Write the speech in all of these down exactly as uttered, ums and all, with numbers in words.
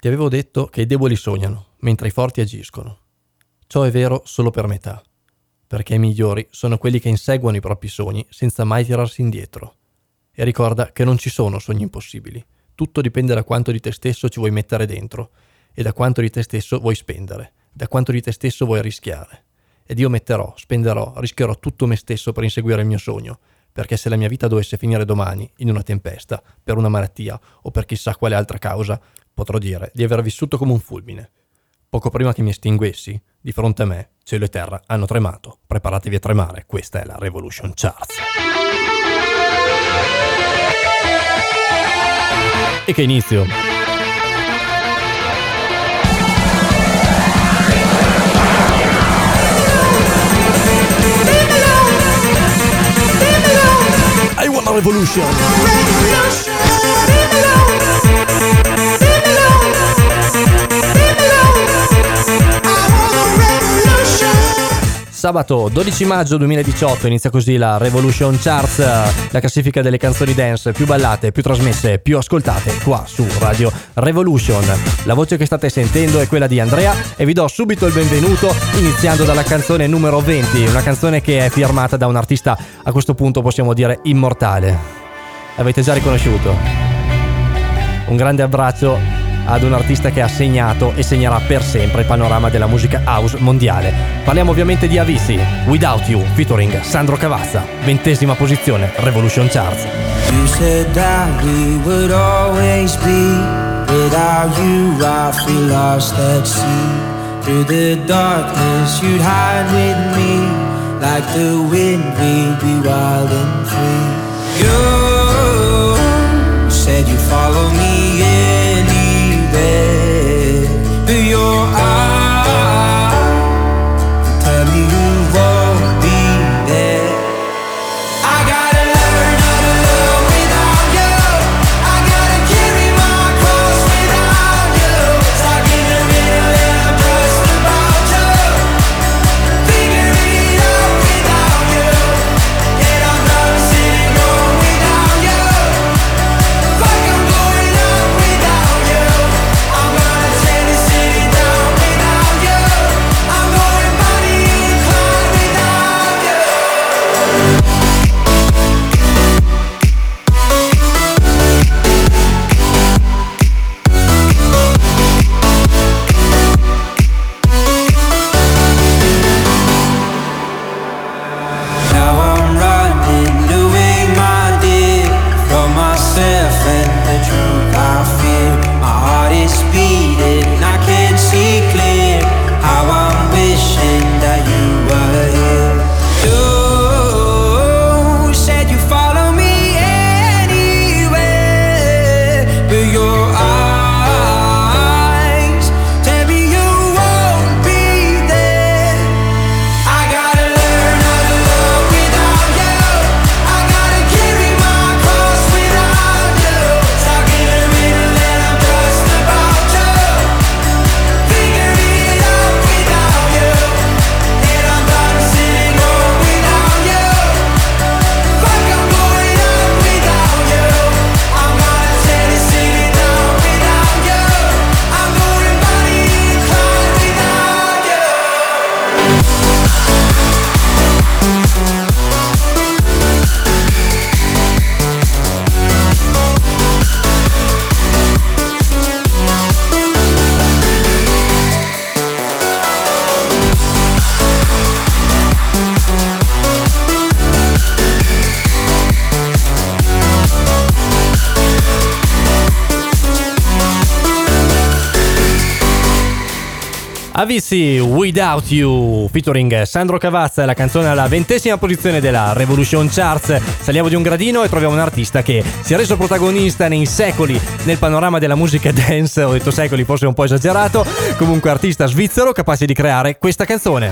Ti avevo detto che i deboli sognano, mentre i forti agiscono. Ciò è vero solo per metà, perché i migliori sono quelli che inseguono i propri sogni senza mai tirarsi indietro. E ricorda che non ci sono sogni impossibili. Tutto dipende da quanto di te stesso ci vuoi mettere dentro e da quanto di te stesso vuoi spendere, da quanto di te stesso vuoi rischiare. Ed io metterò, spenderò, rischierò tutto me stesso per inseguire il mio sogno, perché se la mia vita dovesse finire domani in una tempesta, per una malattia o per chissà quale altra causa, potrò dire di aver vissuto come un fulmine. Poco prima che mi estinguessi, di fronte a me, cielo e terra hanno tremato. Preparatevi a tremare, questa è la Revolution Charts. E che inizio! I want a revolution! Sabato dodici maggio duemiladiciotto inizia così la Revolution Charts, la classifica delle canzoni dance più ballate, più trasmesse, più ascoltate qua su Radio Revolution. La voce che state sentendo è quella di Andrea e vi do subito il benvenuto iniziando dalla canzone numero venti, una canzone che è firmata da un artista a questo punto possiamo dire immortale. L'avete già riconosciuto. Un grande abbraccio ad un artista che ha segnato e segnerà per sempre il panorama della musica house mondiale. Parliamo ovviamente di Avicii, Without You, featuring Sandro Cavazza, ventesima posizione, Revolution Charts. You said that we would always be. Without you I feel lost at sea. Through the darkness you'd hide with me. Like the wind we'd be wild and free. You said you'd follow me anywhere. But your eyes tell me you won't be there. I gotta learn how to love without you. I gotta carry my cross without you. Stuck in the middle and I'm just about you. Figure it out without you. And I'm done sitting home without you. Fuck, I'm going up without you. I'm gonna tear the city down without you. I'm going body inclined without you. Now I'm running away, my dear, from myself and the truth I fear. My heart is beating, I can't see clear. How I'm wishing that you were here. You said you follow me anywhere, but your eyes tell me you won't be there. I gotta learn how to love without you. I gotta carry my cross without you. Stuck in the middle and I'm just about you. Figure it out without you. And I'm done sitting home without you. Fuck, I'm going up without you. I'm gonna tear the city down without you. I'm going body inclined without you. Avicii, Without You, featuring Sandro Cavazza, la canzone alla ventesima posizione della Revolution Charts. Saliamo di un gradino e troviamo un artista che si è reso protagonista nei secoli nel panorama della musica dance. Ho detto secoli, forse un po' esagerato. Comunque artista svizzero capace di creare questa canzone.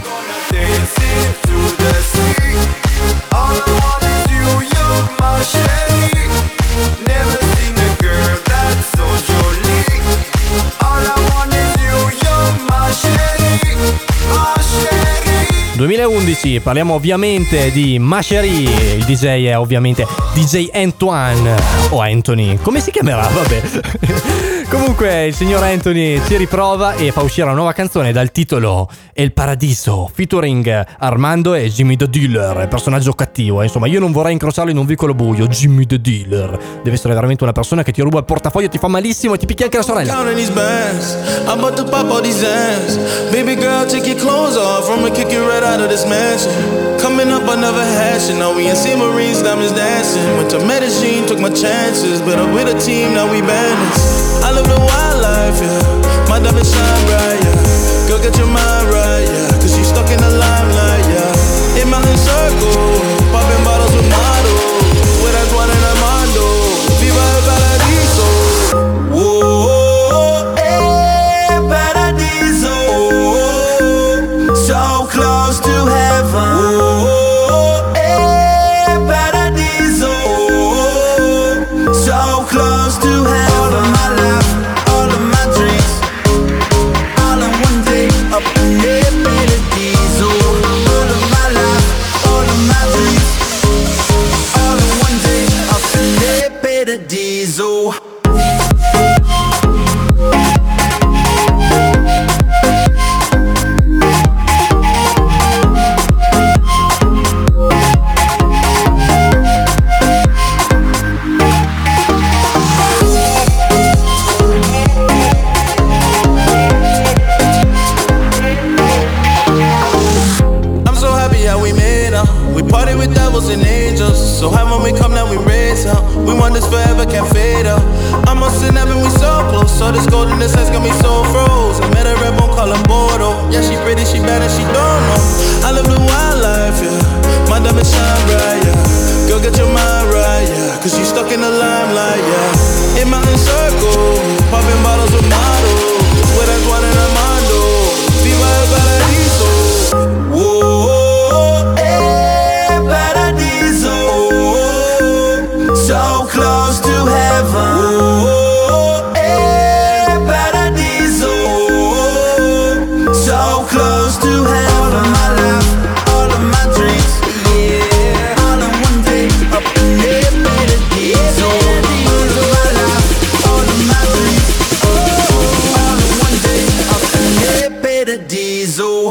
duemilaundici, parliamo ovviamente di Ma Chérie, il D J è ovviamente D J Antoine o Anthony, come si chiamerà? Vabbè. Comunque il signor Anthony ci riprova e fa uscire una nuova canzone dal titolo El Paradiso, featuring Armando e Jimmy the Dealer, personaggio cattivo, eh. Insomma io non vorrei incrociarlo in un vicolo buio. Jimmy the Dealer deve essere veramente una persona che ti ruba il portafoglio, ti fa malissimo e ti picchia anche la sorella. I'm about to pop all these ends. Baby girl, take your clothes off. I'ma kick you right out of this mansion. Coming up, I never had shit. Now we in Saint Marie's, diamonds dancing. Went to Medellin, took my chances. But I'm with a team, now we bandits. I live the wild life, yeah. My diamonds shine bright, yeah. Girl, get your mind right, yeah. Cause you stuck in the limelight, yeah. In mountain circle, popping bottles with models. With that Juan and Armando. Viva el Paradiso. Whoa, eh, Paradiso. So close to heaven. Whoa, eh, Paradiso. So close to heaven. All of my life, all of my dreams, all in one day, up in there, Paradiso. All of my life, all of my dreams, all in one day, up in there, Paradiso. And angels, so high when we come down we raise up. We want this forever, can't fade up. I'm on sin heaven, we so close. So this goldenness has got me so frozen. Met a red bone, call her Bordeaux. Yeah, she pretty, she bad and she don't know. I live the wild life, yeah. My diamonds shine bright, yeah. Girl, get your mind right, yeah. Cause you stuck in the limelight, yeah. In mountain circle, popping bottles with models. With that Juan and Armando. Viva el Paradiso. Whoa, eh, Paradiso. So close to heaven. Whoa, eh, Paradiso. So close to heaven. All of my life, all of my dreams, yeah. All in one day, up in there, Paradiso. All of my life, all of my dreams, all in one day, up in there, Paradiso.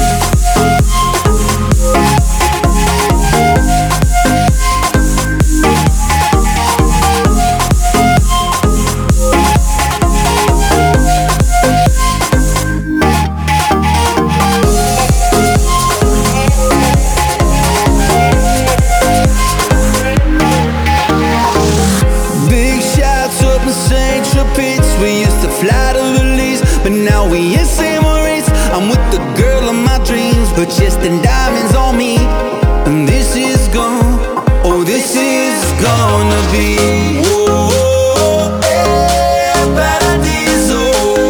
Big shots up in Saint Tropez. We used to fly to Belize, but now we in Saint Maurice. I'm with the girl of my dreams, but just in diamonds on me. And this is gone, oh this is gonna be. Whoa, eh, Paradiso.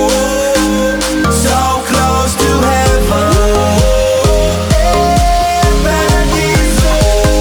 So close to heaven. Eh, Paradiso.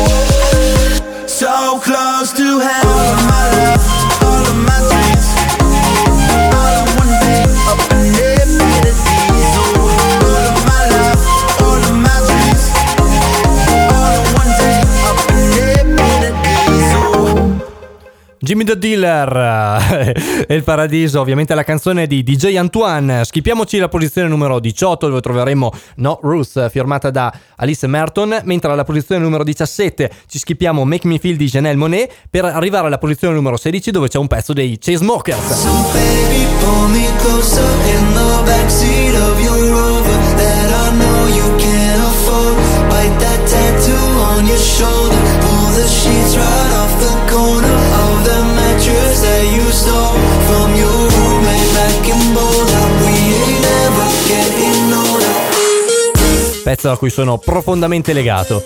So close to heaven. All of my life, all of my dreams, all in one day, up in there, Paradiso. All of my life, all of my dreams, all in one day, up in there, Paradiso. Jimmy the Dealer e il Paradiso, ovviamente la canzone di D J Antoine. Schippiamoci la posizione numero diciotto, dove troveremo No Ruth firmata da Alice Merton, mentre alla posizione numero diciassette ci schippiamo Make Me Feel di Janelle Monáe, per arrivare alla posizione numero sedici, dove c'è un pezzo dei Chainsmokers. So baby, pull me closer in the backseat of your Rover that I know you can't afford. Bite that tattoo on your shoulder. Pull the sheets right off the corner of the mattress that you stole from your roommate back in Boulder. We ain't never getting older. Pezzo a cui sono profondamente legato.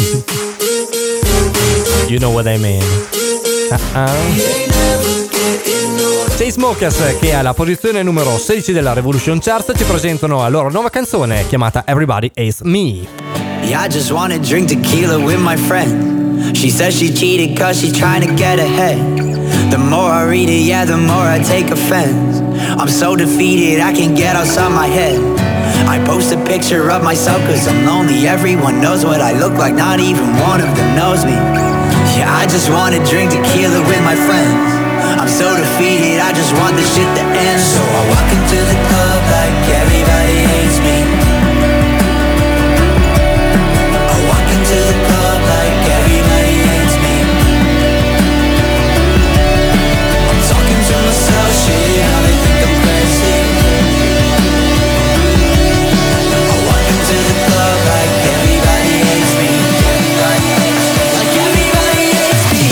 You know what I mean. Uh-uh. Chainsmokers, che alla posizione numero sedici della Revolution Chart, ci presentano la loro nuova canzone chiamata Everybody Hates Me. Yeah, I just wanna drink tequila with my friend. She says she cheated cause she's trying to get ahead. The more I read it, yeah, the more I take offense. I'm so defeated, I can't get outside my head. I post a picture of myself cause I'm lonely. Everyone knows what I look like, not even one of them knows me. Yeah, I just wanna drink tequila with my friends. I'm so defeated, I just want this shit to end. So I walk into the club like everybody hates me. I walk into the club like everybody hates me. I'm talking to myself, shit, how they think I'm crazy. I walk into the club like everybody hates me. Everybody hates me. Like everybody hates me.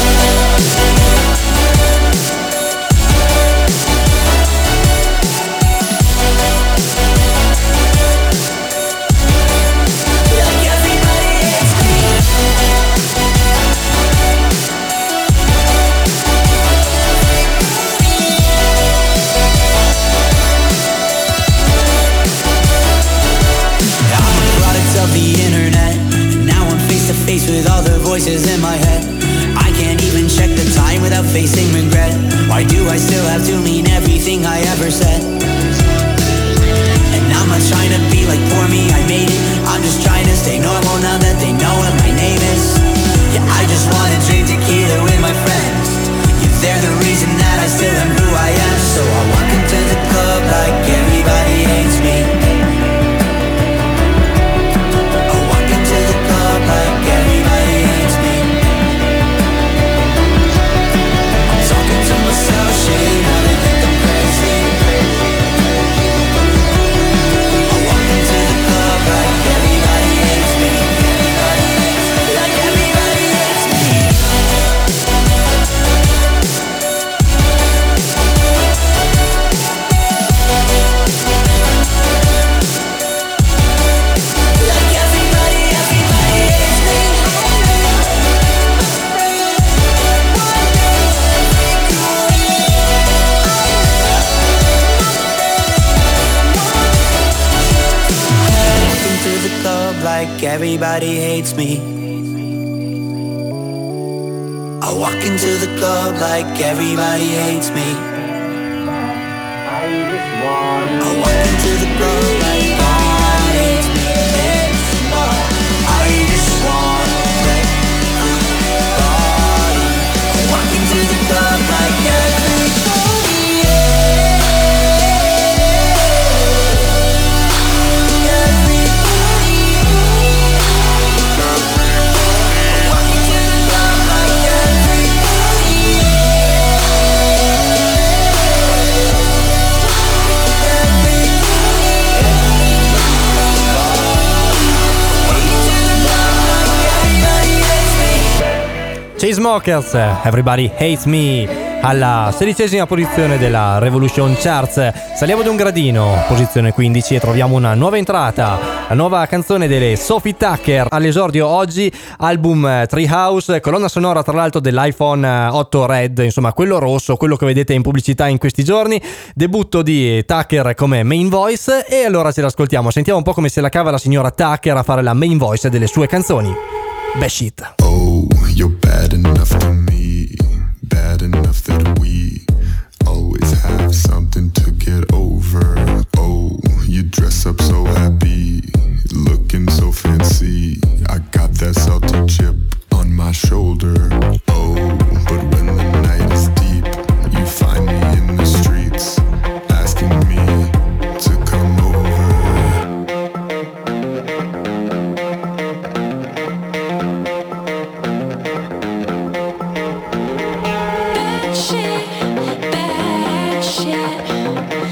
With all the voices in my head, I can't even check the time without facing regret. Why do I still have to mean everything I ever said? And I'm not trying to be like poor me, I made it. I'm just trying to stay normal now that they know what my name is. Yeah, I just wanna drink tequila with my friends. Yeah, they're the reason that I still am who I am. So I walk into the club like everybody hates me. Like everybody hates me. I'm talking to myself, shit, now they think I'm crazy. I walk into the club like everybody hates me. Everybody hates me. Like everybody hates me. Like everybody, everybody hates me. Walk into the club like everybody hates me. I walk into the club like everybody hates me. I walk into the club like everybody hates me. I just wanna let everybody. I walk into the club like everybody. Chainsmokers, Everybody Hates Me, alla sedicesima posizione della Revolution Charts. Saliamo di un gradino, posizione quindici, e troviamo una nuova entrata, la nuova canzone delle Sophie Tucker, all'esordio oggi, album Treehouse, colonna sonora tra l'altro dell'iPhone otto Red, insomma quello rosso, quello che vedete in pubblicità in questi giorni, debutto di Tucker come main voice, e allora ce l'ascoltiamo, sentiamo un po' come se la cava la signora Tucker a fare la main voice delle sue canzoni. Bad shit. Oh, you're bad enough to me, bad enough that we always have something to get over. Oh, you dress up so happy, looking so fancy. I got that salty chip on my shoulder. Oh, but when the night is deep, you find me in the streets, asking me to come over. Bad shit, bad shit.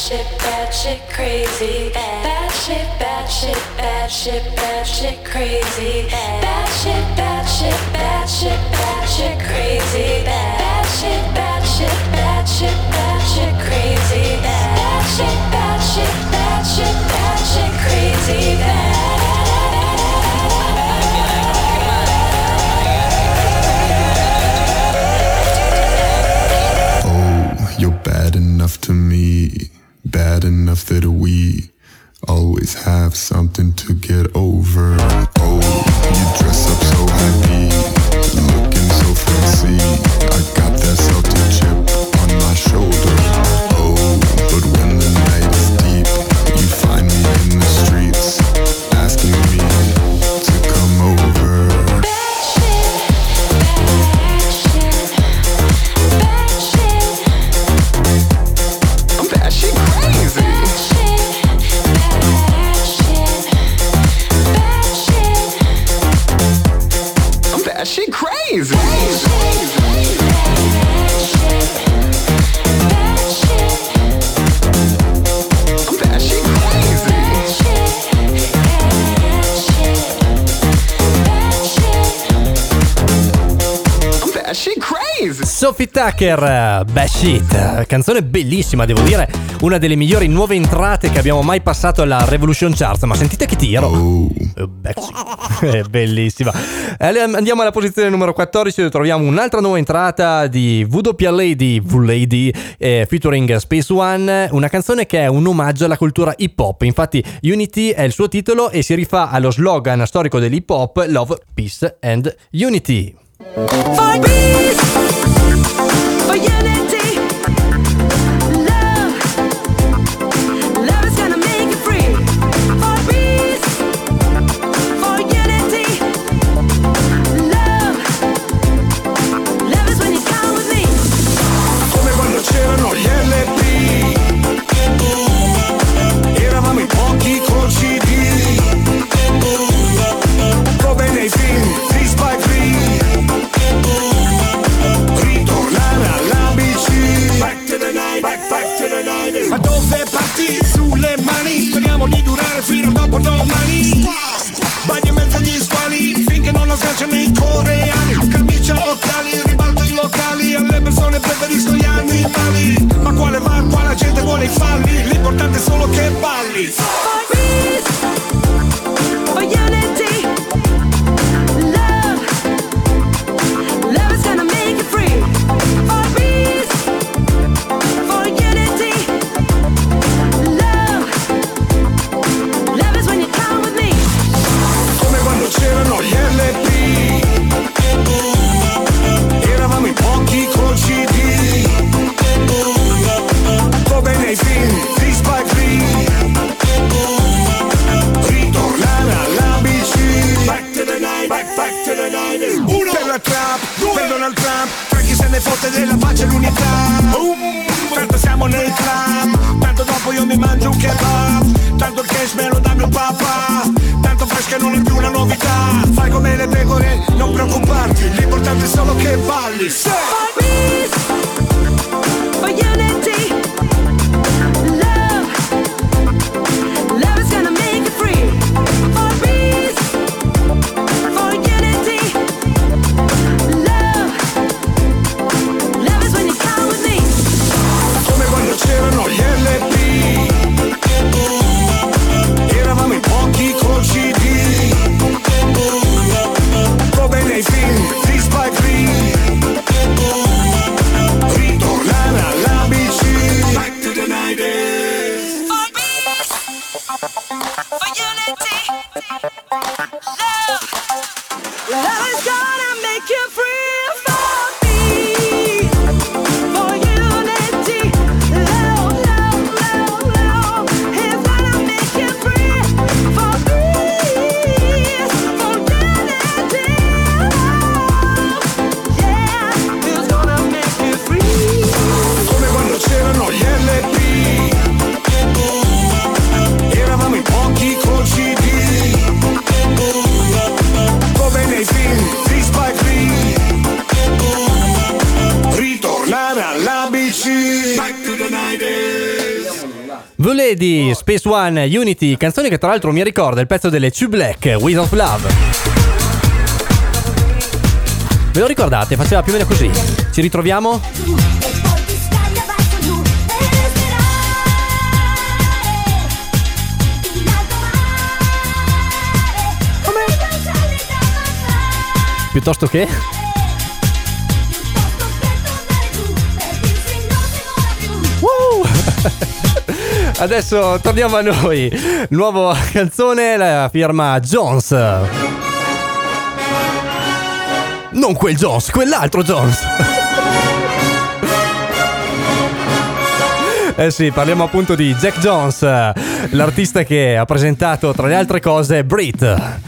shit, bad shit, crazy. Bad shit, bad shit, bad shit, bad shit, crazy. Bad shit, bad shit, bad shit, bad shit, crazy. Bad shit, bad shit, bad shit, bad shit, crazy. Bad shit, bad shit, bad shit, bad shit, crazy. Oh, you're bad enough to me, bad enough that we always have something to get over. Oh, you dress up so happy, looking so fancy. I got that salted chip on my shoulder. Oh, but when the night is deep, you find me in the streets, asking me to come over. Bad shit, bad shit, bad shit. Bad shit crazy. Bad shit crazy. Bad shit crazy. Bad shit crazy. Sophie Tucker, Bad Shit, canzone bellissima, devo dire, una delle migliori nuove entrate che abbiamo mai passato alla Revolution Charts. Ma sentite che tiro! Oh. È bellissima. Andiamo alla posizione numero quattordici, dove troviamo un'altra nuova entrata di V W Lady, V Lady eh, featuring Space One, una canzone che è un omaggio alla cultura hip hop. Infatti Unity è il suo titolo e si rifà allo slogan storico dell'hip hop: Love, Peace and Unity. For peace, for unity, love, love is gonna make you free. For peace, for unity, love, love is when you come with me. Come quando c'erano gli L P, eravamo in pochi col C D, come nei film di Spike Lee. Ritornare all'A B C, back to the night, back, back to the night. Ma dove parti? Sulle mani, speriamo di durare fino a dopo domani. Bagno in mezzo agli squali, finché non lo sganciano i coreani. Camicia, occhiali, ribalto i locali. Alle persone preferisco gli animali. Ma quale va, qua la gente vuole i falli. L'importante è solo che balli. For peace, for unity, love, love is gonna make you free. For peace, for unity, love, love is when you come with me. Come quando c'erano gli L P, eravamo in pochi col C D, come nei film di Spike Lee. Ritornare all'A B C, back to the night, back, back to the night. Uno per la trap, per Donald Trump, tra chi se ne fotte della pace e l'unità. Um, tanto siamo nel club, tanto dopo io mi mangio un kebab, tanto il cash me lo dà mio papà, tanto fresh che non è più una novità. Fai come le pecore, non preoccuparti, l'importante è solo che balli. Sì. For peace, for unity, love, love is gonna make you free. For peace, for unity, love, love is when you come with me. Come quando c'erano gli L P, eravamo in pochi col C D, come nei film di Spike Lee. Ritornare all'A B C, back to the nineties. For peace, for unity, love, love is gonna make you free. For peace, for unity, love, love, love, love is gonna make you free. For peace, for unity, love, yeah, is gonna make you free. Come quando c'erano gli L P, eravamo in pochi col C D, come nei film di Spike Lee. Ritornare all'A B C, back to the nineties. Voledi, Space One, Unity, canzone che tra l'altro mi ricorda il pezzo delle Two Black, With of Love. Ve lo ricordate? Faceva più o meno così. Ci ritroviamo? Come? Piuttosto che? Woo! Adesso torniamo a noi. Nuova canzone, la firma Jones. Non quel Jones, quell'altro Jones. Eh sì, parliamo appunto di Jack Jones, l'artista che ha presentato tra le altre cose Brit.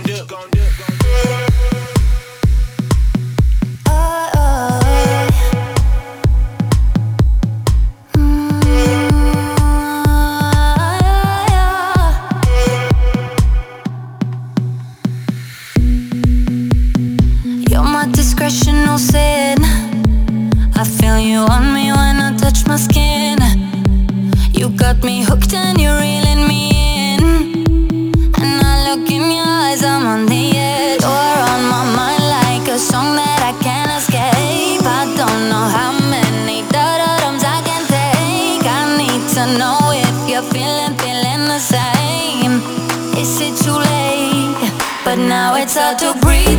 No sin. I feel you on me when I touch my skin. You got me hooked and you're reeling me in. And I look in your eyes, I'm on the edge. You're on my mind like a song that I can't escape. I don't know how many da-da-dums I can take. I need to know if you're feeling, feeling the same. Is it too late? But now it's hard to breathe.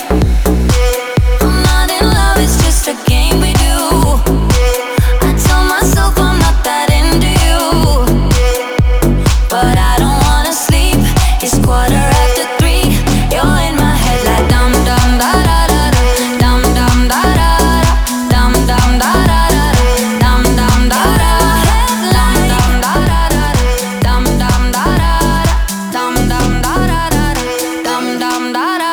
It's just a game we do. I tell myself I'm not that into you, but I don't wanna sleep. It's quarter after three. You're in my head like dum dum da da da da, dum dum da da da, dum dum da da da, dum dum da da da, dum dum da da da, dum dum da da da, dum dum da da da, dum dum da da da.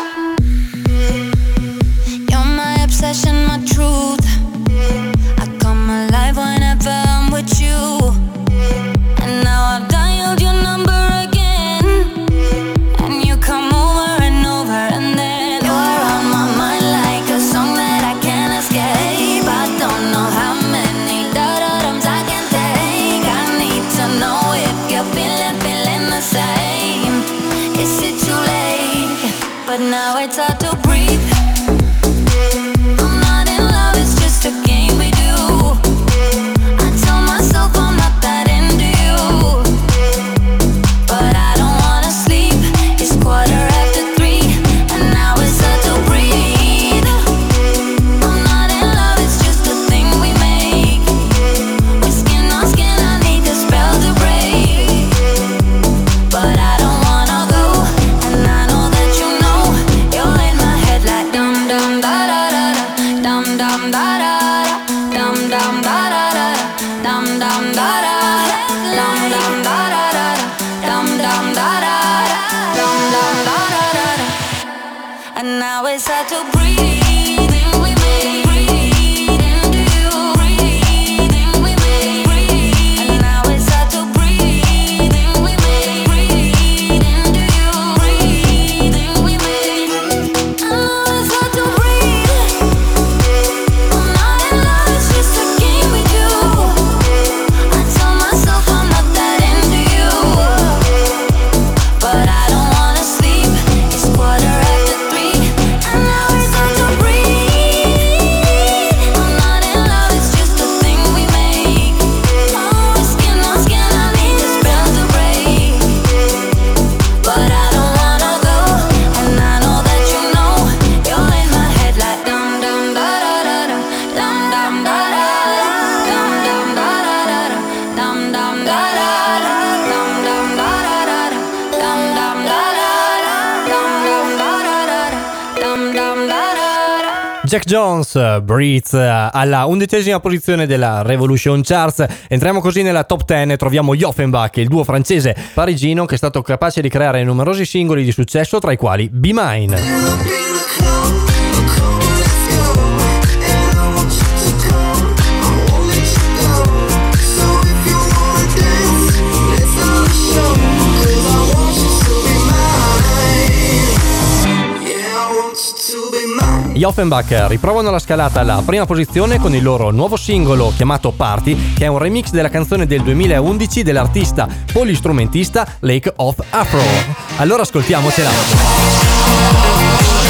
Obsession, my truth. I come alive whenever I'm with you. And now I've dialed your number again, and you come over and over, and then you're on my mind like a song that I can't escape. I don't know how many da-da-dums I can take. I need to know if you're feeling, feeling the same. Is it too late? But now it's hard to breathe. It's a game we do. I tell myself I'm not that into you, but I don't wanna sleep. It's quarter after three, and now it's hard to breathe. I'm not in love, it's just a thing we make. We're skin on skin, I need the spell to break, but I don't wanna go, and I know that you know. You're in my head like dum dum da da da da, dum dum da da. Dum dum da da da, dum dum da da, dum dum da da da, dum dum da da, dum dum da da da. And now it's hard to breathe. We may breathe into you, breathing. We may breathe. And now it's hard to breathe. We may breathe into you, breathing. We may. Oh, it's hard to breathe. I'm not in love. It's just a game we do. I tell myself I'm not that into you, but I don't wanna sleep. It's quarter after three, and now it's hard to breathe. I'm not in love, it's just a thing we make. Oh, skin on skin, I need the spell to break, but I don't wanna go, and I know that you know. You're in my head like dum dum da da da da, dum dum da da da, dum dum da da da da, dum dum da da da, dum dum da da da da, dum dum da da da, dum dum da da da, dum dum da da da. Jack Jones, Breathe, alla undicesima posizione della Revolution Charts. Entriamo così nella top dieci e troviamo gli Offenbach, il duo francese parigino che è stato capace di creare numerosi singoli di successo, tra i quali Be Mine. Gli Offenbach riprovano la scalata alla prima posizione con il loro nuovo singolo chiamato Party, che è un remix della canzone del duemilaundici dell'artista polistrumentista Lake of Afro. Allora ascoltiamocela.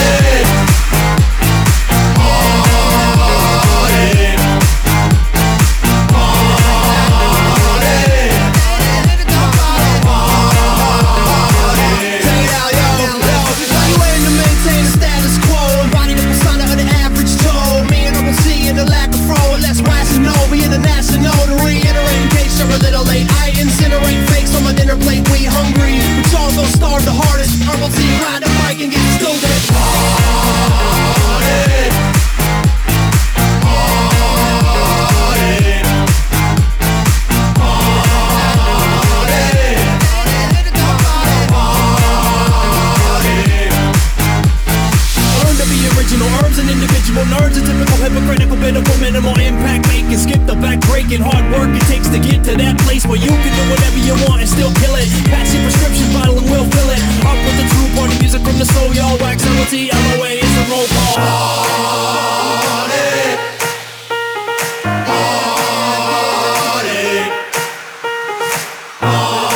Starve the hardest, herbal tea, ride the bike and get stupid. Individual nerds, a typical hypocritical, pitiful, minimal impact making. Skip the back breaking, hard work it takes to get to that place where you can do whatever you want and still kill it. Patch your prescription bottle and we'll fill it up with the true party music from the soul, y'all. Wax L O T, L O A is the roll call. Party, party,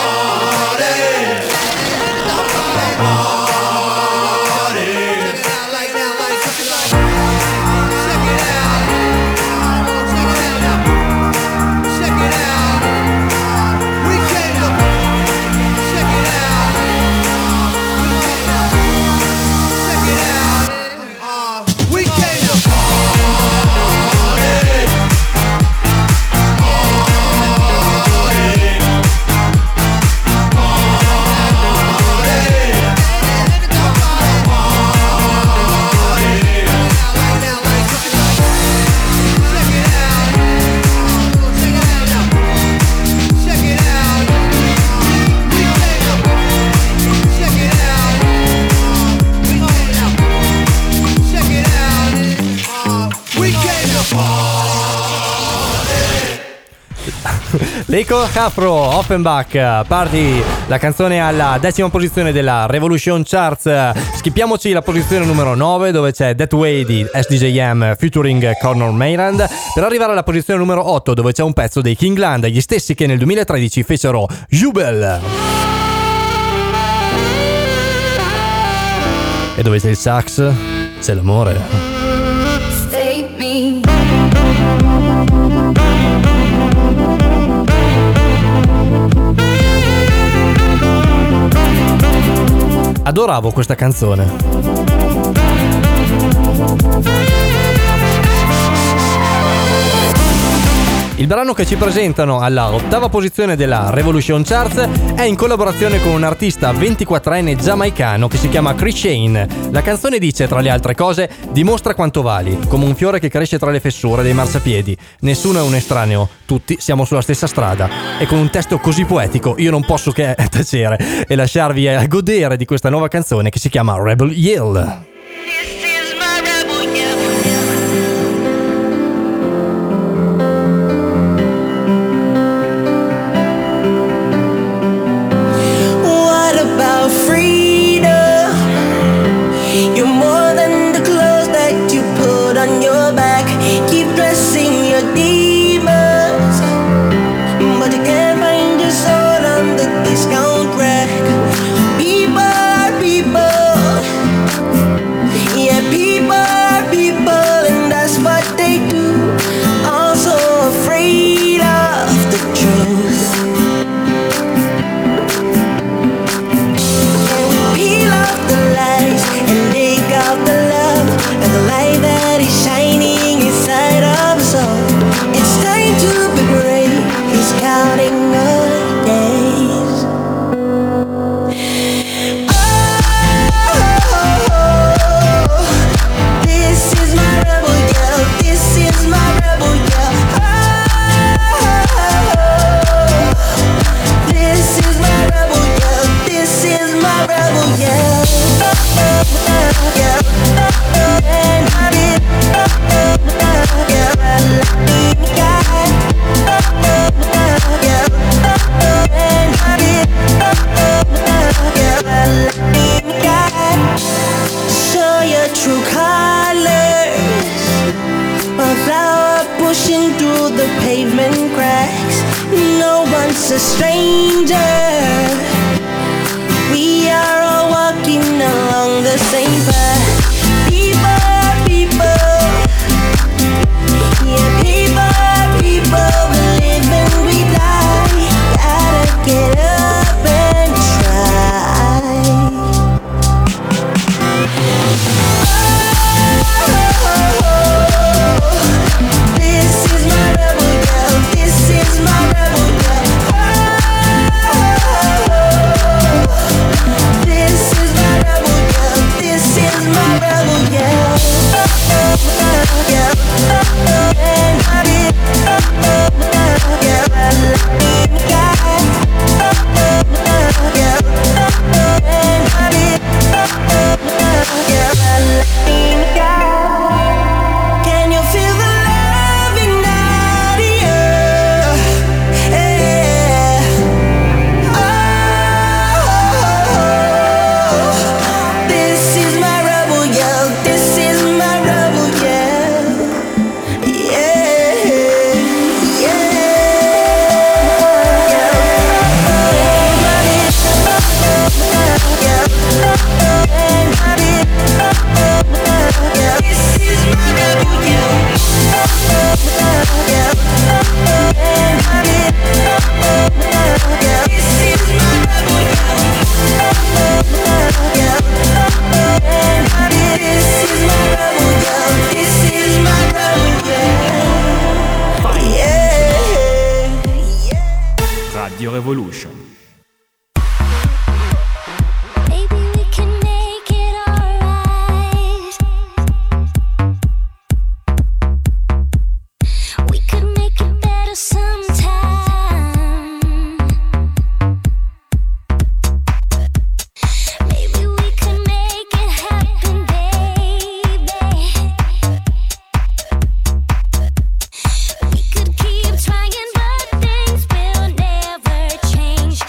Lake of Afro, Offenbach, Party, la canzone alla decima posizione della Revolution Charts. Schippiamoci la posizione numero nove dove c'è That Way di S D J M featuring Conor Mayland, per arrivare alla posizione numero otto dove c'è un pezzo dei Kingland, gli stessi che nel duemilatredici fecero Jubel. E dove c'è il sax c'è l'amore. Stay me. Adoravo questa canzone. Il brano che ci presentano alla ottava posizione della Revolution Charts è in collaborazione con un artista ventiquattrenne giamaicano che si chiama Chris Shane. La canzone dice, tra le altre cose, dimostra quanto vali, come un fiore che cresce tra le fessure dei marciapiedi. Nessuno è un estraneo, tutti siamo sulla stessa strada. E con un testo così poetico io non posso che tacere e lasciarvi a godere di questa nuova canzone che si chiama Rebel Yell. Yeah. through the pavement cracks. No one's a stranger. We are all walking along the same path. People, people, yeah, people, people, we live and we die. Gotta get up and try. This is my rebel girl. This is my rebel girl. This is my rebel girl. This is my rebel girl. And I did. Can you feel the love in Nadia? Yeah. Oh, this is my rebel girl. This is my rebel girl. Yeah, yeah. Radio Revolution. Maybe we can make it alright. We could make it better sometime. Maybe we could make it happen, baby. We could keep trying, but things will never change.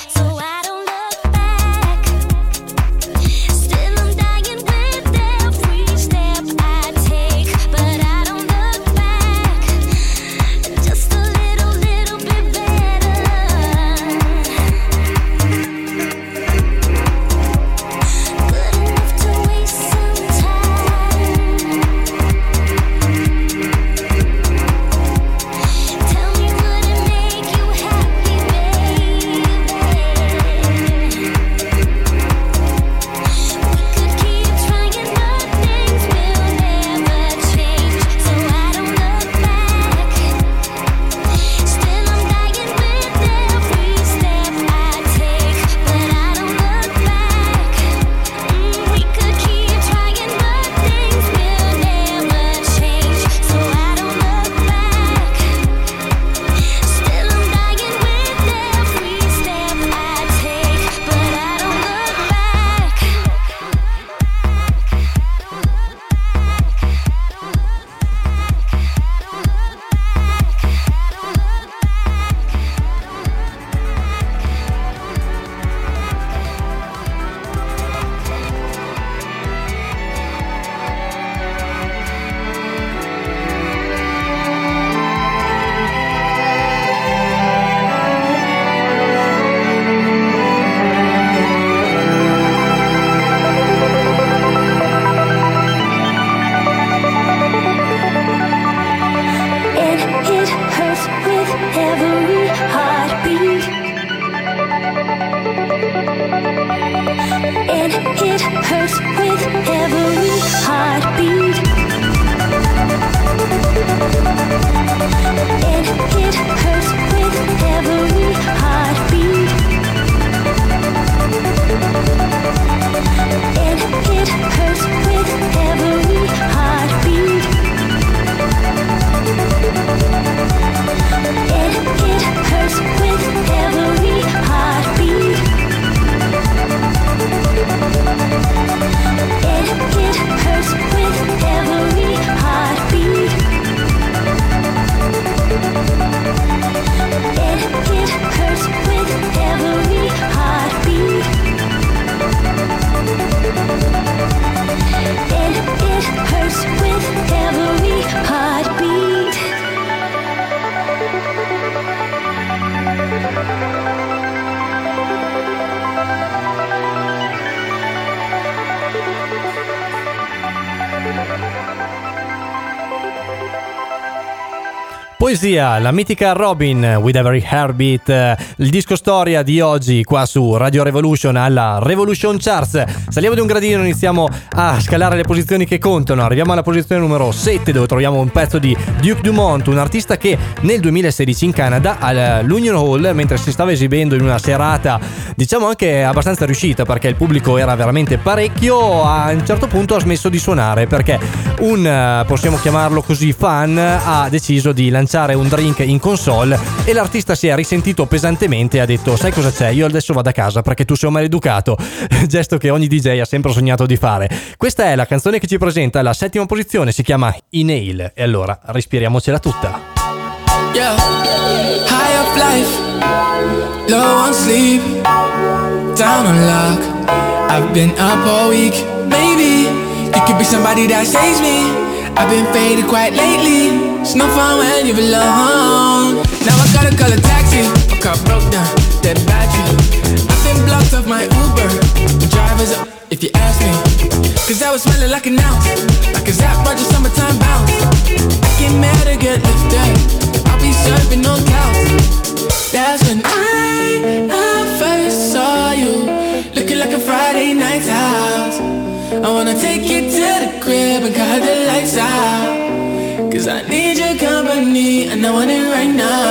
Poesia, la mitica Robin with Every Heartbeat, il disco storia di oggi qua su Radio Revolution alla Revolution Charts. Saliamo di un gradino, iniziamo a scalare le posizioni che contano. Arriviamo alla posizione numero sette, dove troviamo un pezzo di Duke Dumont, un artista che nel duemilasedici in Canada all'Union Hall, mentre si stava esibendo in una serata diciamo anche abbastanza riuscita, perché il pubblico era veramente parecchio, a un certo punto ha smesso di suonare perché un, possiamo chiamarlo così, fan ha deciso di lanciare un drink in console e l'artista si è risentito pesantemente e ha detto: sai cosa c'è, io adesso vado a casa perché tu sei un maleducato. Gesto che ogni D J ha sempre sognato di fare. Questa è la canzone che ci presenta alla settima posizione, si chiama Inhale, e allora respiriamocela tutta. Yeah, high up life, low on sleep, down on luck, I've been up all week. Maybe you could be somebody that saves me. I've been faded quite lately. It's no fun when you're alone. Now I gotta call a taxi. My car broke down, dead battery. I've been blocked off my Uber. The driver's up, if you ask me. Cause I was smelling like an ounce, like a Zap Roger summertime bounce. I get mad or get lifted, I'll be serving on couch. That's when I, I first saw you, looking like a Friday night house. I wanna take you to the crib and cut the lights out. Cause I need your company and I want it right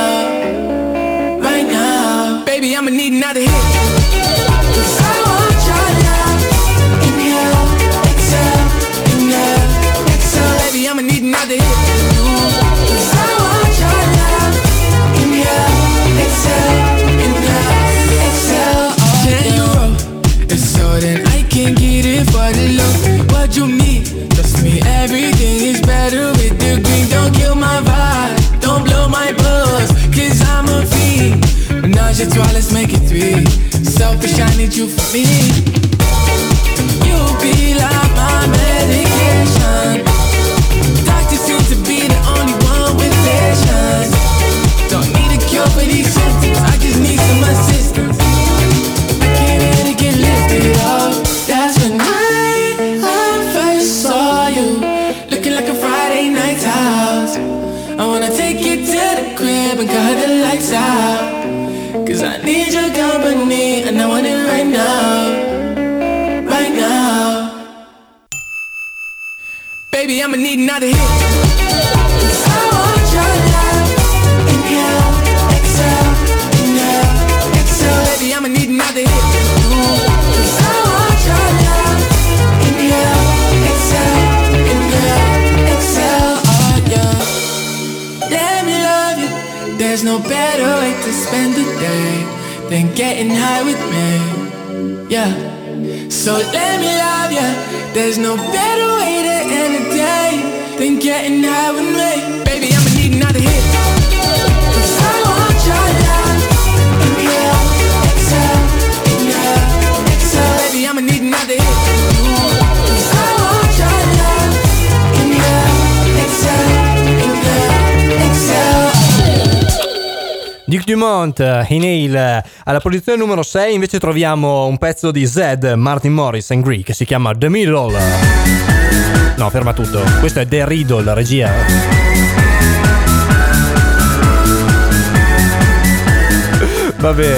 now. Right now. Baby, I'ma need another hit. Cause I want your love. Inhale, exhale, inhale, exhale. Baby, I'ma need another hit. Cause I want your love. Inhale, exhale, inhale, exhale. Oh, ten euro, it's so then I can get it for the low. What you need? Trust me, everything is better with the green. Don't kill my vibe, don't blow my buzz, cause I'm a fiend. Menage a trois, let's make it three. Selfish, I need you for me. You be like my medication. Doctor seems to be the only one with patience. Don't need a cure for these symptoms, I just need some assistance. I can't let it get lifted up. That's when I, I first saw you, looking like a Friday night house. I wanna take you to the crib and cut the lights out. Cause I need your company and I want it right now. Right now. Baby, I'ma need another hit. Cause I want your love. Inhale, exhale, inhale, exhale. Baby, I'ma need another hit. Cause I want your love. Inhale, exhale, inhale, exhale. Oh yeah. Let me love you. There's no better way to spend the day than getting high with me. Yeah. So let me love you. There's no better way to end the day than getting high with me. Baby, I'ma need another hit. Cause I want your love. Inhale, exhale, inhale, exhale. Baby, I'ma need another hit. Cause I want your love. Inhale, exhale, inhale, exhale. Duke Dumont, Inhale. Alla posizione numero sei invece troviamo un pezzo di Zed, Martin Morris and Gree, che si chiama The Middle. No, ferma tutto, questo è The Riddle, regia. Vabbè.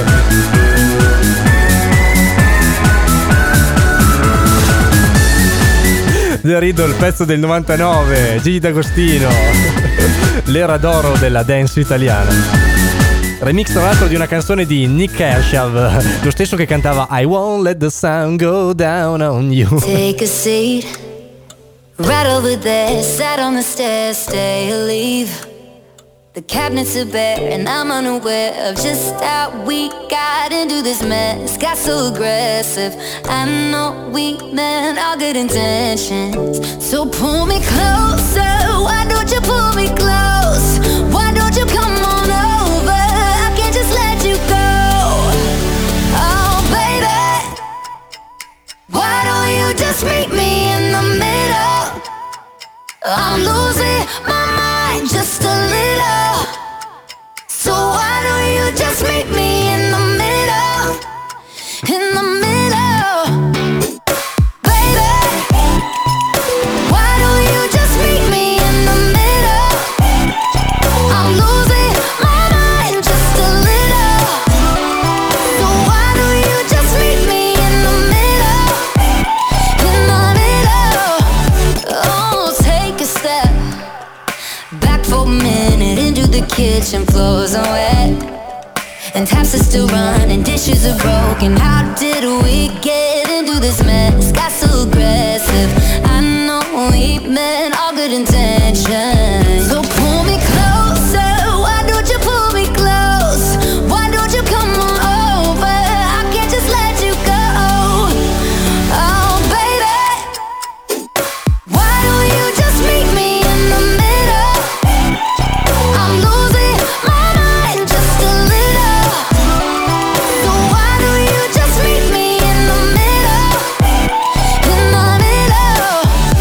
The Riddle, pezzo del novantanove, Gigi D'Agostino, l'era d'oro della dance italiana. Remix tra l'altro di una canzone di Nick Kershaw, lo stesso che cantava I won't let the sun go down on you. Take a seat right over there, sat on the stairs, stay or leave. The cabinets are bare and I'm unaware of just how we got into this mess. Got so aggressive, I know we meant all good intentions. So pull me closer, why don't you pull me close? Why don't you come on over? I can't just let you go. Oh baby, why don't you just meet me in the middle? I'm losing my mind just a little. So why don't you just meet me in the middle? In the middle. Baby, why don't you just meet me in the middle? I'm losing kitchen floors are wet, and taps are still running, dishes are broken. How did we get into this mess? Got so aggressive. I know we meant all good intentions. So pull me closer, why don't you pull me close? Why don't you come on over? I can't just let you go. Oh baby, why don't you just meet me in the middle? I'm losing my mind just a little. So why don't you just meet me in the middle? In the middle.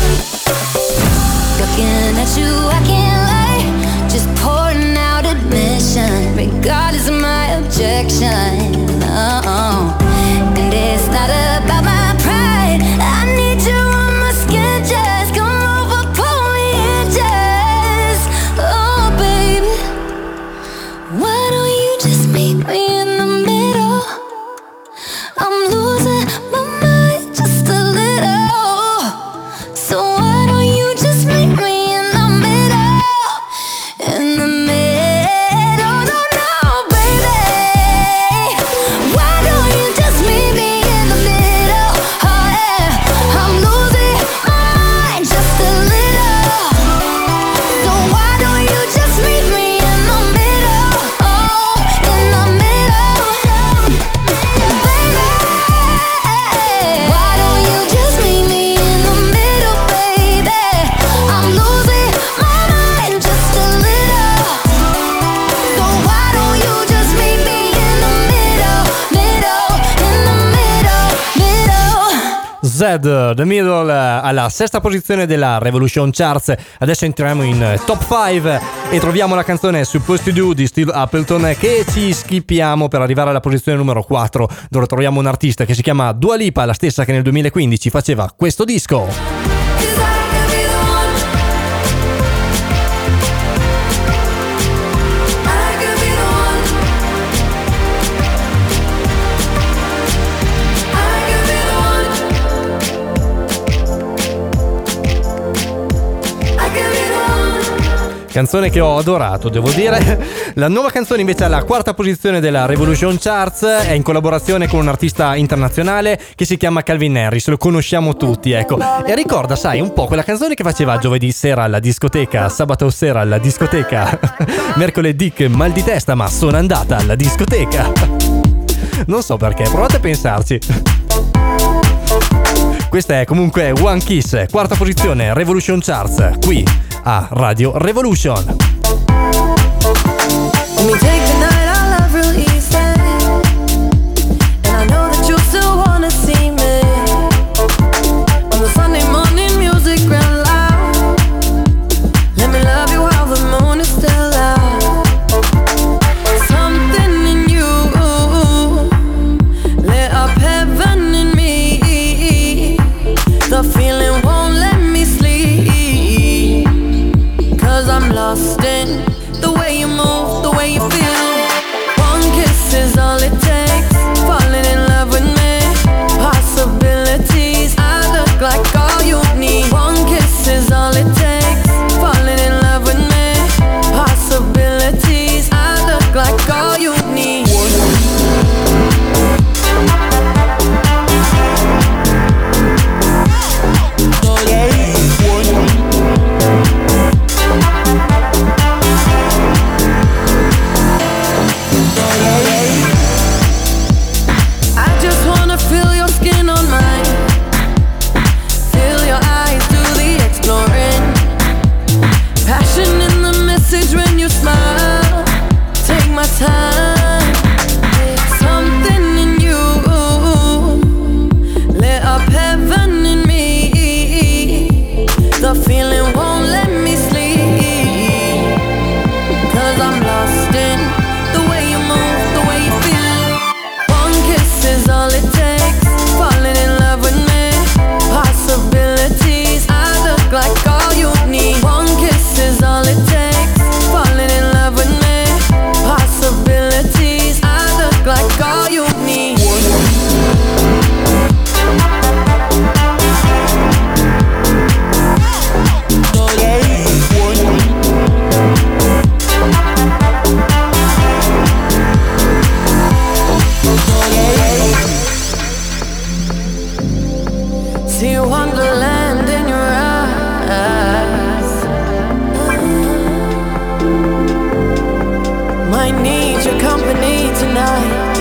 Looking at you, I can't lie, just pouring out admission, regardless of my objection. Oh, and it's not about my pride. I need you on my skin, just come over, pull me in, just. Oh, baby, why don't you just meet me in the middle? I'm losing my mind just a little. So why don't you just meet me in the middle? In the middle, no, no, baby. Why don't you just meet me in the middle? Oh yeah, I'm losing my mind just a little. So why don't you just meet me in the middle? Oh, in the middle, baby. Why don't you just meet me in the middle, baby? I'm losing my mind just a little. So why don't you just meet me in the middle, middle, in the middle, middle. Zed, The Middle, alla sesta posizione della Revolution Charts. Adesso entriamo in top cinque e troviamo la canzone Supposed to Do di Steve Appleton, che ci schippiamo per arrivare alla posizione numero quattro, dove troviamo un artista che si chiama Dua Lipa, la stessa che nel duemilaquindici faceva questo disco. Canzone che ho adorato, devo dire. La nuova canzone invece alla quarta posizione della Revolution Charts, è in collaborazione con un artista internazionale che si chiama Calvin Harris, lo conosciamo tutti, ecco. E ricorda, sai, un po' quella canzone che faceva giovedì sera alla discoteca, sabato sera alla discoteca, mercoledì che mal di testa ma sono andata alla discoteca. Non so perché, provate a pensarci. Questa è comunque One Kiss, quarta posizione Revolution Charts, qui a Radio Revolution. Let me take the night I love real easy, and I know that you still wanna see me on the Sunday morning music real loud. Let me love you while the moon is still out. Something in you lit up heaven in me. The feeling won't let me sleep, 'cause I'm lost in might need your company tonight.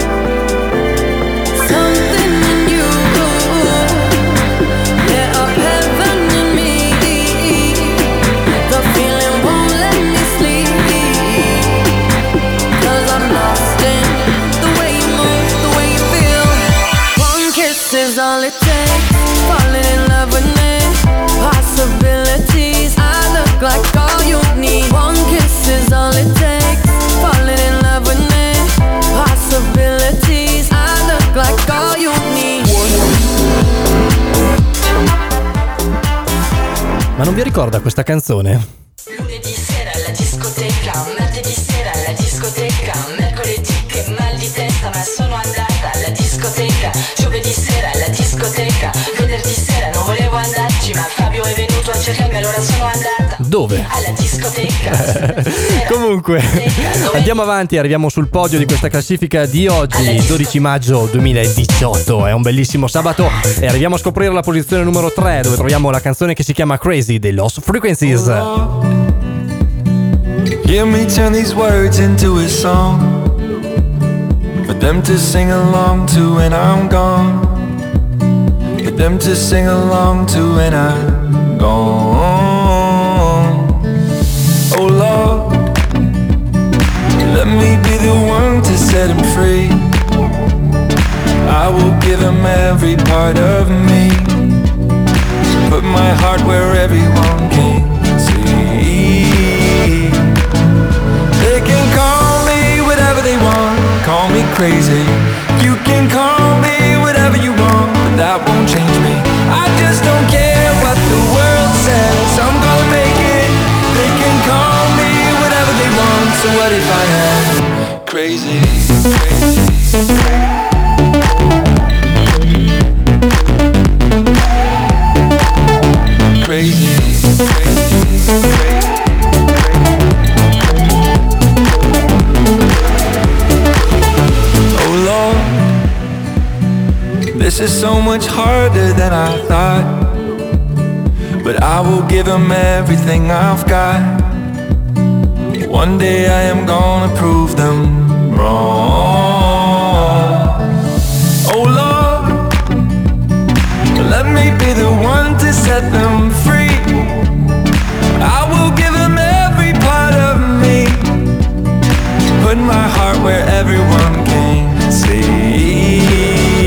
Something in you lit up heaven in me. The feeling won't let me sleep, 'cause I'm lost in the way you move, the way you feel. One kiss is all it takes, falling in love with me. Possibilities, I look like all you need. One kiss is all it takes, falling in love with me. Possibilities, I look like all you need. Ma non vi ricorda questa canzone? Lunedì sera alla discoteca, martedì sera alla discoteca, mercoledì che mal di testa ma sono andata alla discoteca, giovedì sera alla discoteca, venerdì sera non volevo andarci ma Fabio è venuto a cercarmi allora sono andata. Dove? Alla discoteca. Comunque andiamo avanti, arriviamo sul podio di questa classifica di oggi, dodici maggio duemiladiciotto. È un bellissimo sabato e arriviamo a scoprire la posizione numero tre, dove troviamo la canzone che si chiama Crazy dei Lost Frequencies. Hear me turn these words into a song for them to sing along to when I'm gone, for them to sing along to when I'm gone. Oh Lord, let me be the one to set him free. I will give him every part of me, put my heart where everyone can see. They can call me whatever they want, call me crazy. You can call me whatever you want, but that won't change me. I just don't care what the world says, I'm gonna make it. They can call me whatever they want, so what if I am crazy? Crazy. Crazy. Crazy. This is so much harder than I thought, but I will give them everything I've got. One day I am gonna prove them wrong. Oh Lord, let me be the one to set them free. I will give them every part of me, put my heart where everyone can see.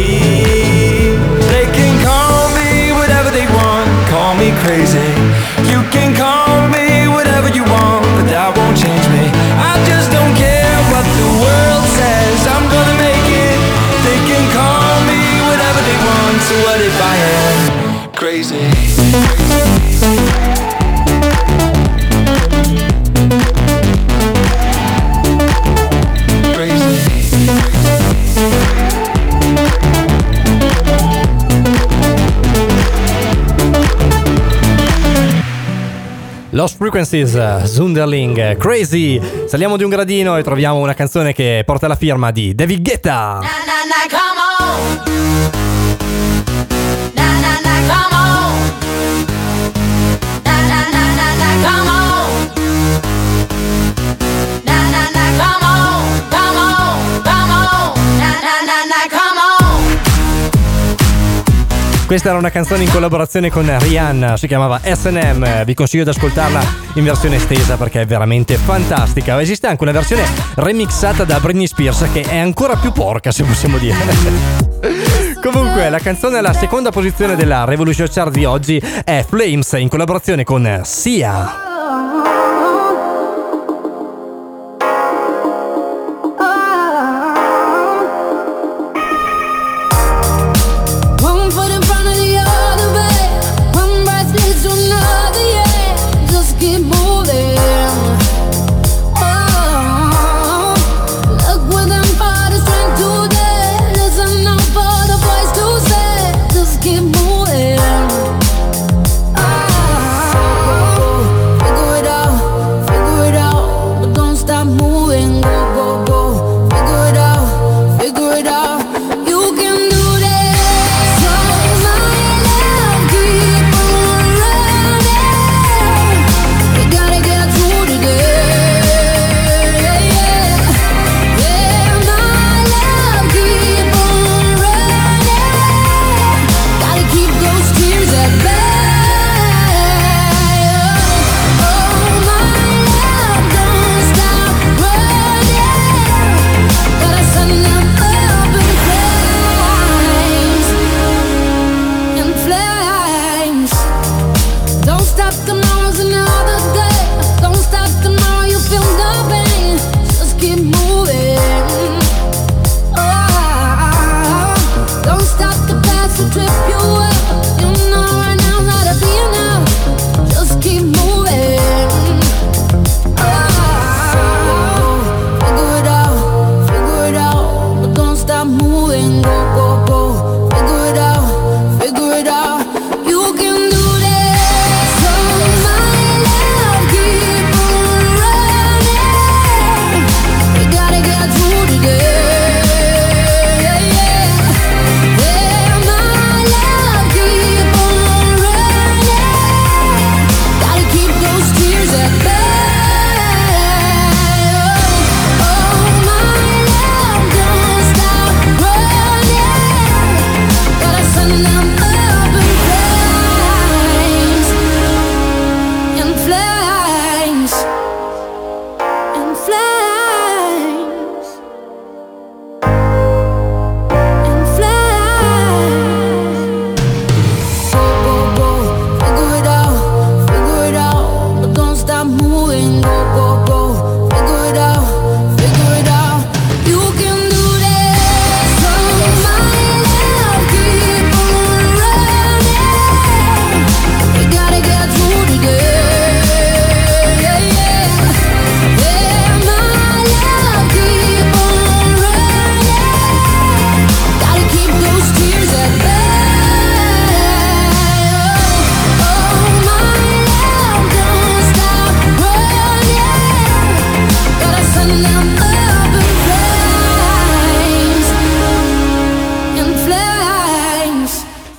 Call me crazy, you can call me whatever you want, but that won't change me. I just don't care what the world says, I'm gonna make it. They can call me whatever they want, so what if I am crazy? Lost Frequencies, Zunderling, Crazy. Saliamo di un gradino e troviamo una canzone che porta la firma di David Guetta. Na na na, come on. Na na na, come on. Na na na na na, come on. Na na na, come on, come on, come on. Na na na na, come on. Questa era una canzone in collaborazione con Rihanna, si chiamava S and M, vi consiglio di ascoltarla in versione estesa perché è veramente fantastica. Esiste anche una versione remixata da Britney Spears che è ancora più porca, se possiamo dire. Comunque la canzone alla seconda posizione della Revolution Chart di oggi è Flames in collaborazione con Sia. Yeah.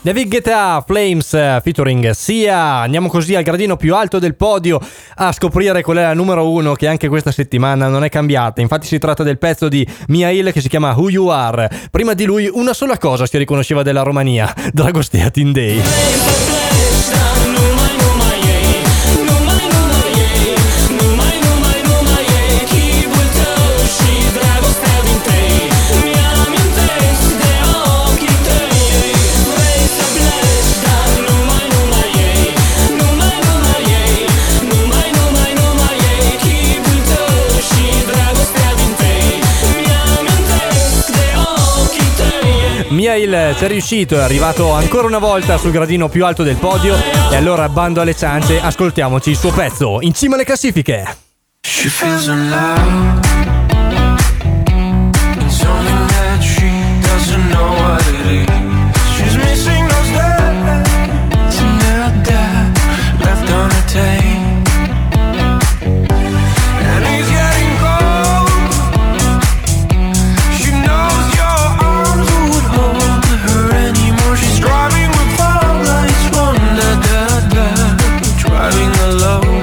David Guetta, Flames featuring Sia. Andiamo così al gradino più alto del podio a scoprire qual è la numero uno, che anche questa settimana non è cambiata. Infatti si tratta del pezzo di Mia Hill che si chiama Who You Are. Prima di lui una sola cosa si riconosceva della Romania: Dragostea Tindei. Mia Hill c'è riuscito, è arrivato ancora una volta sul gradino più alto del podio, e allora bando alle ciance, ascoltiamoci il suo pezzo in cima alle classifiche. She feels alive. It's something that she doesn't know what it is. She's missing those days and that dad left on a tape. And he's getting cold. She knows your arms won't hold her anymore. She's driving with fog lights on, da da da, driving alone.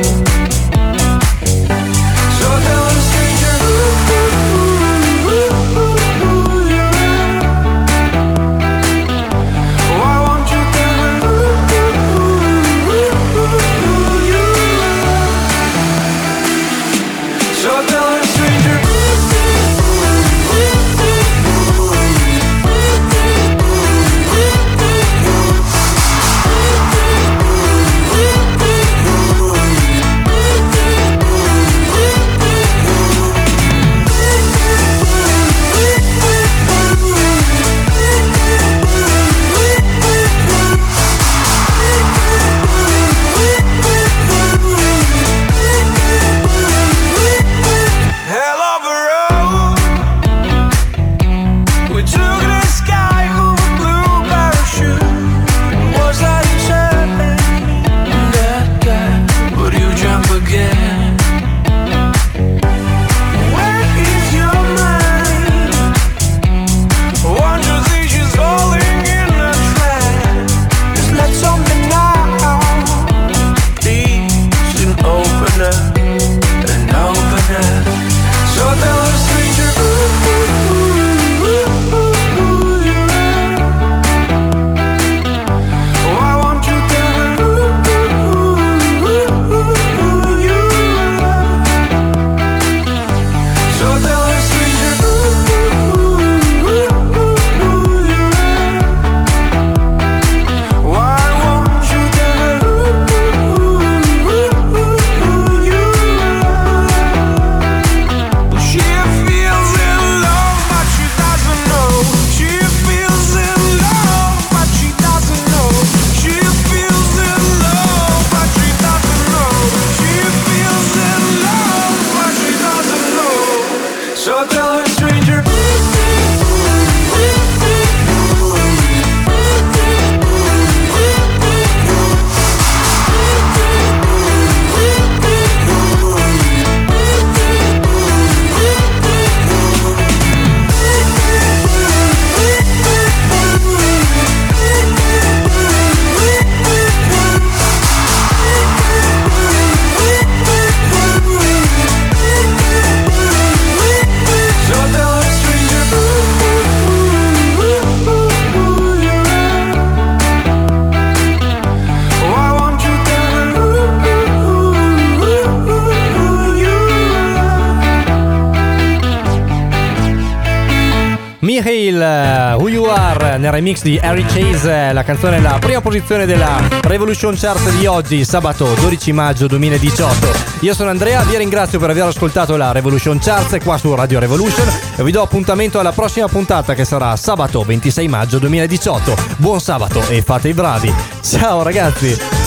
Mia Hill, Who You Are, nel remix di Harry Chase. La canzone è la prima posizione della Revolution Chart di oggi, sabato dodici maggio duemiladiciotto. Io sono Andrea, vi ringrazio per aver ascoltato la Revolution Chart qua su Radio Revolution e vi do appuntamento alla prossima puntata, che sarà sabato ventisei maggio duemiladiciotto. Buon sabato e fate i bravi. Ciao ragazzi.